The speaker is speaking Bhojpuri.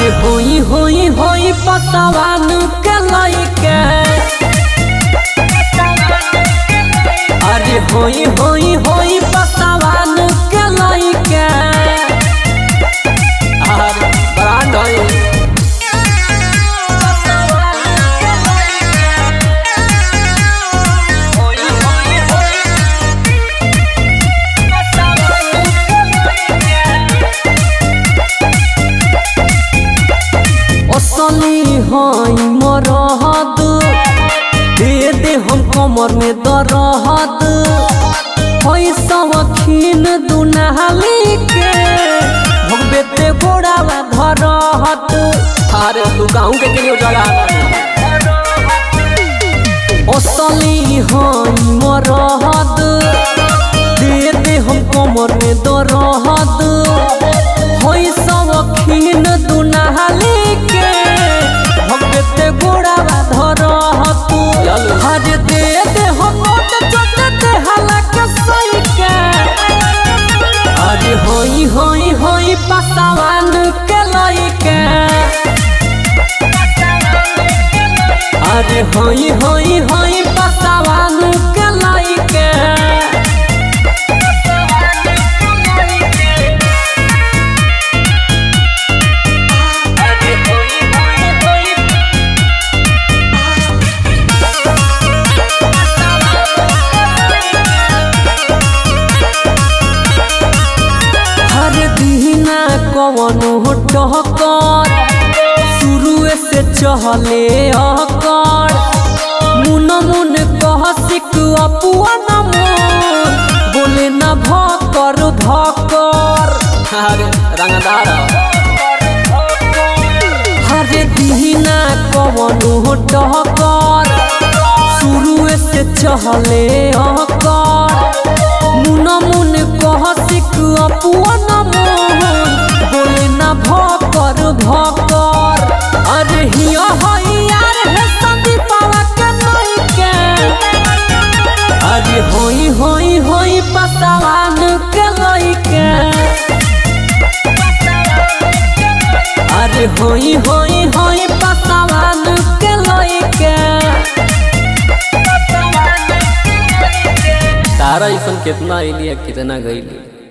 अरे होई होई होई पसवान के लइके, अरे होई होई होई पसवान के लइके, अरे ब्रांड होई असली हई मरहद, दे दे हम कमर में दरहद, हई सवखीन दुनाली के भगबे ते गोड़ावा धरहत। अरे तू गाँव के केलियो जगह असली हई मरहद, दे दे हम कमर में दरहद, हई सवखीन दुनाली के भगबे ते गोड़ावा धरहत। हर दे दे हम नोट चट दे हलक सइके, अरे होई होई होई पसवान के लइके, अरे होई होई होई पसवान के लइके। कवनो टहकर शुरुए से चहले अकर, मुन मुन कह सिक अपुआ न मोन, बोले न भकर धकर। अरे रंगदार हरे दीना कवनो टहकर शुरुए से चहले अकर, मुन मुन कह सिक अपुआ न मोन, बोले ना भकर भकर। अरे हिया हई यार है संदीपवा के नइके, अरे होई होई होई पसवान के लइके, अरे होई होई होई पसवान के लइके। तारा ऐसन कितना अइली कितना गइली।